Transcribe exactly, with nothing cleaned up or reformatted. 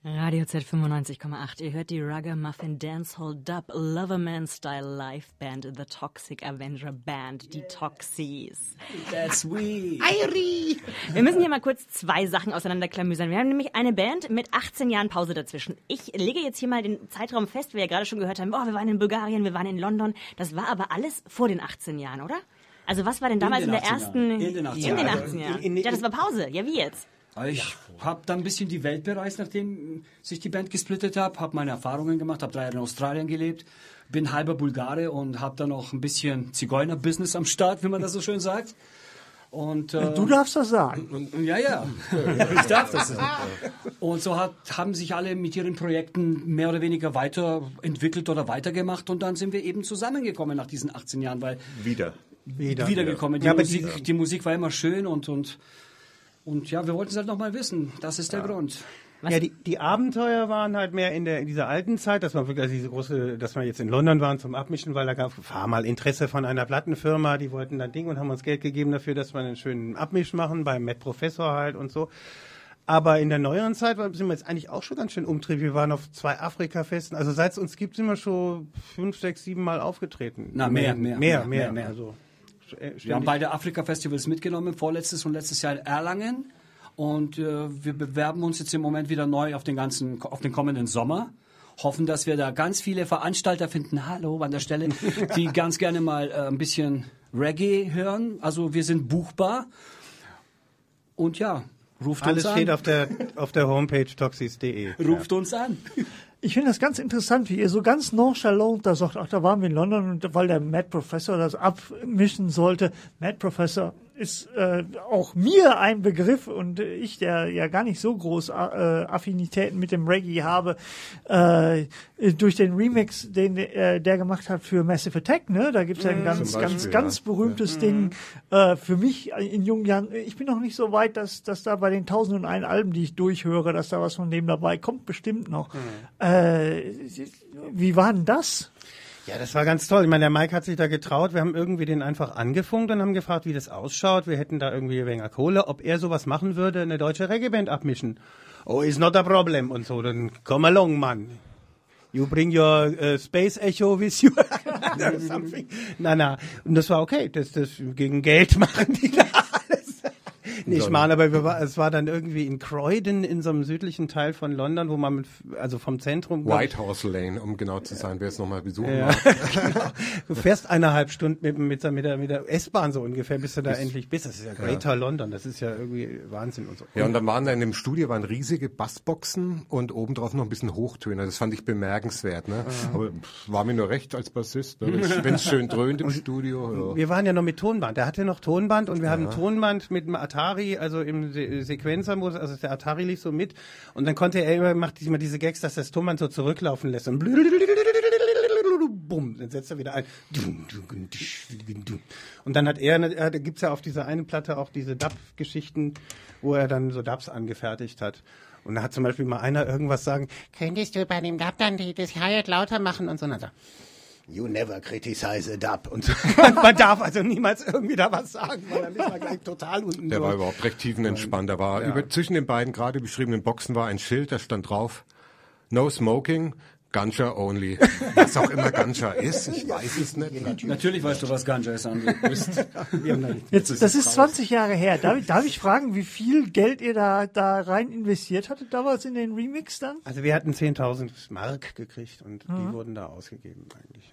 Radio Z fünfundneunzig Komma acht. Ihr hört die Ragamuffin Dancehall Dub Loverman Style Live Band, The Toxic Avenger Band, die Toxies. That's we. Airi. Wir müssen hier mal kurz zwei Sachen auseinanderklamüsern. Wir haben nämlich eine Band mit achtzehn Jahren Pause dazwischen. Ich lege jetzt hier mal den Zeitraum fest, wie wir ja gerade schon gehört haben. Oh, wir waren in Bulgarien, wir waren in London. Das war aber alles vor den achtzehn Jahren, oder? Also was war denn damals in, in der ersten... Jahren. In den achtzehn Jahren. In den achtzehn Jahren. In, in, ja, das war Pause. Ja, wie jetzt? Ich habe dann ein bisschen die Welt bereist, nachdem sich die Band gesplittet hat, habe meine Erfahrungen gemacht, habe drei Jahre in Australien gelebt, bin halber Bulgare und habe dann noch ein bisschen Zigeuner-Business am Start, wie man das so schön sagt. Und, äh, du darfst das sagen. Und, und, ja, ja, ich darf das sagen. Und so hat, haben sich alle mit ihren Projekten mehr oder weniger weiterentwickelt oder weitergemacht und dann sind wir eben zusammengekommen nach diesen achtzehn Jahren, weil wieder wieder wiedergekommen. Die, ja, Musik, die, die Musik war immer schön und und Und ja, wir wollten es halt nochmal wissen. Das ist der ja. Grund. Was? Ja, die, die Abenteuer waren halt mehr in der in dieser alten Zeit, dass man wirklich also diese große, dass wir jetzt in London waren zum Abmischen, weil da gab war mal Interesse von einer Plattenfirma, die wollten dann Ding und haben uns Geld gegeben dafür, dass wir einen schönen Abmisch machen, beim Matt Professor halt und so. Aber in der neueren Zeit sind wir jetzt eigentlich auch schon ganz schön umtriebig. Wir waren auf zwei Afrika-Festen. Also seit es uns gibt, sind wir schon fünf, sechs, sieben Mal aufgetreten. Na, mehr, mehr. Mehr, mehr. mehr, mehr. Also, wir haben beide Afrika-Festivals mitgenommen, vorletztes und letztes Jahr in Erlangen. Und äh, wir bewerben uns jetzt im Moment wieder neu auf den ganzen, auf den kommenden Sommer. Hoffen, dass wir da ganz viele Veranstalter finden, hallo an der Stelle, die ganz gerne mal äh, ein bisschen Reggae hören. Also wir sind buchbar. Und ja, ruft Alles uns an. Alles steht auf der, auf der Homepage toxis punkt de. Ruft ja. uns an. Ich finde das ganz interessant, wie ihr so ganz nonchalant da sagt, ach, da waren wir in London und weil der Matt Professor das abmischen sollte. Matt Professor ist äh, auch mir ein Begriff und ich, der ja gar nicht so groß äh, Affinitäten mit dem Reggae habe, äh, durch den Remix, den äh, der gemacht hat für Massive Attack, ne? Da gibt's ja ein ganz, Beispiel, ganz, ja. ganz berühmtes ja. Ding. Äh, für mich in jungen Jahren, ich bin noch nicht so weit, dass, dass da bei den tausend und ein Alben, die ich durchhöre, dass da was von dem dabei kommt, bestimmt noch. Mhm. Äh, wie war denn das? Ja, das war ganz toll. Ich meine, der Mike hat sich da getraut. Wir haben irgendwie den einfach angefunkt und haben gefragt, wie das ausschaut. Wir hätten da irgendwie ein wenig Kohle, ob er sowas machen würde, eine deutsche Reggae-Band abmischen. Oh, is not a problem. Und so, dann come along, man. You bring your uh, space echo with you. na, na. Und das war okay. Das, das gegen Geld machen die da alles. Nicht mal, aber wir war, es war dann irgendwie in Croydon in so einem südlichen Teil von London, wo man mit, also vom Zentrum... White House Lane, um genau zu sein, wer es nochmal besuchen ja. mag. Genau. Du fährst eineinhalb Stunden mit, mit, mit der, mit der S-Bahn so ungefähr, bis du da bis, endlich bist. Das ist ja Greater ja. London, das ist ja irgendwie Wahnsinn und so. Ja, und dann waren da in dem Studio waren riesige Bassboxen und obendrauf noch ein bisschen Hochtöner. Das fand ich bemerkenswert. Ne? Ja. Aber war mir nur recht als Bassist, ne? wenn es schön dröhnt im Studio. Ja. Wir waren ja noch mit Tonband. Der hatte noch Tonband und wir ja. hatten Tonband mit einem Atari, also im Se- Sequenzermodus, also der Atari lief so mit und dann konnte er immer, macht immer diese Gags, dass das Tonband so zurücklaufen lässt und bumm, dann setzt er wieder ein und dann hat er, da gibt's ja auf dieser einen Platte auch diese Dub-Geschichten, wo er dann so Dubs angefertigt hat. Und da hat zum Beispiel mal einer irgendwas sagen, könntest du bei dem Dub dann die, das Hi-Hat lauter machen und so, und dann sagt You never criticize a dub. Und man darf also niemals irgendwie da was sagen, weil dann ist man gleich total unten. Der so. war überhaupt recht tiefenentspannt. Da war ja. über, zwischen den beiden gerade beschriebenen Boxen war ein Schild, da stand drauf, No Smoking, Ganja Only. Was auch immer Ganja ist, ich weiß es nicht. Natürlich weißt du, was Ganja ist, André. Jetzt, das ist zwanzig Jahre her. Darf ich, darf ich fragen, wie viel Geld ihr da, da rein investiert hattet damals in den Remix dann? Also wir hatten zehntausend Mark gekriegt und mhm. die wurden da ausgegeben eigentlich.